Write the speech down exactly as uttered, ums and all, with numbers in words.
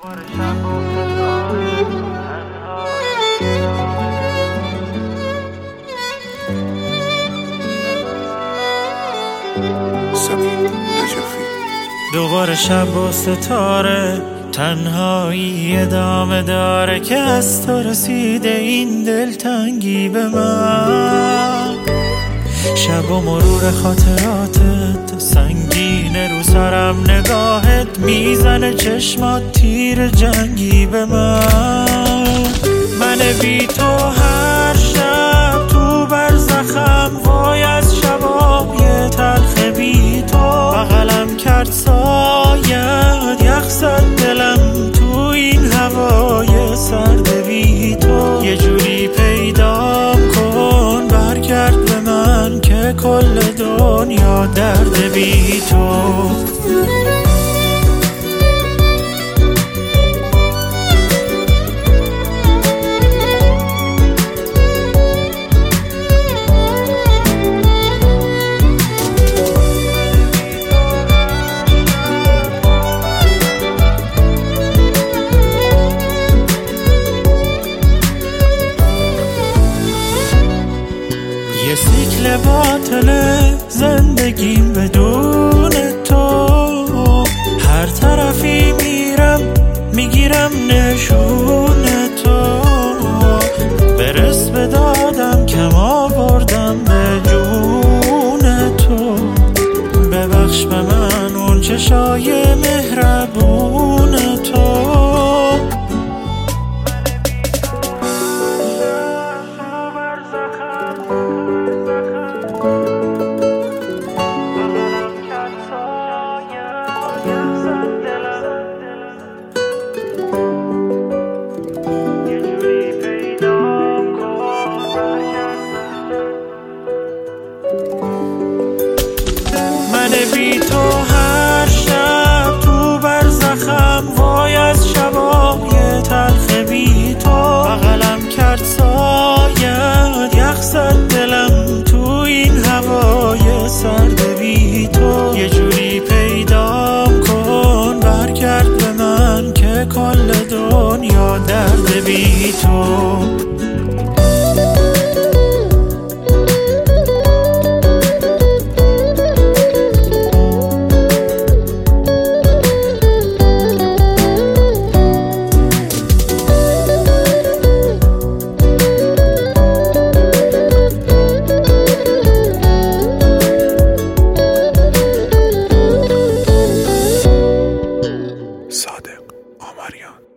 دوباره شب و ستاره، تنهایی ادامه داره که از تو رسیده این دلتنگی به من. شب و مرور خاطراتت سنگینه رو سرم، نگاهت میزنه چشمات تیر جنگی به من. من بی تو هر شب تو برزخم، وای از شبای تلخ بی تو. بغلم کرد سایت، یخ زد دلم تو این هوای سرد بی تو. یه جوری پیدام کن برگرد به من که کل دنیا درد بی تو. یه سیکل باطله زندگیم بدون تو، هر طرفی میرم میگیرم نشون تو. برس به دادم کم آوردم به جون تو. ببخش به من اون چشای مهربون تو. من بی تو هر شب تو برزخم، وای از شبای تلخ بی تو. بغلم کرد سایت، یخ زد دلم تو این هوای سرد بی تو. یه جوری پیدام کن برگرد به من که کل دنیا درد بی تو. صادق آمریان.